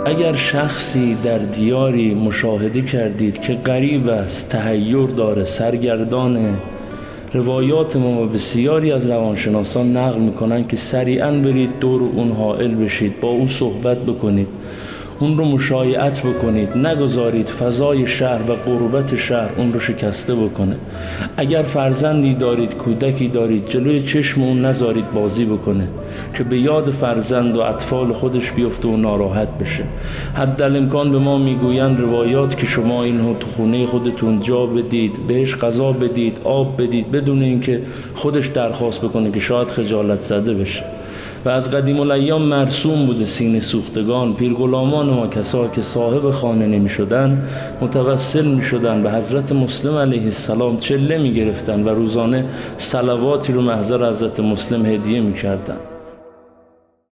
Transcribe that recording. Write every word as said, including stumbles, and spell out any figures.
اگر شخصی در دیاری مشاهده کردید که غریب است، تحیر داره، سرگردانه، روایات ما و بسیاری از روانشناسان نقل میکنن که سریعاً برید دور اون حائل بشید، با اون صحبت بکنید، اون رو مشایعت بکنید، نگذارید فضای شهر و غربت شهر اون رو شکسته بکنه. اگر فرزندی دارید، کودکی دارید، جلوی چشم اون نذارید بازی بکنه که به یاد فرزند و اطفال خودش بیفته و ناراحت بشه. حدالامکان به ما میگویند روایات که شما اینو تو خونه خودتون جا بدید، بهش غذا بدید، آب بدید، بدون اینکه خودش درخواست بکنه که شاید خجالت زده بشه. و از قدیم الایام مرسوم بوده سینه سوختگان، پیرغلامان ما، کسایی که صاحب خانه نمی شدن، متوسل می شدن به حضرت مسلم علیه السلام، چله می گرفتن و روزانه صلواتی رو محضر حضرت مسلم هدیه می کردن.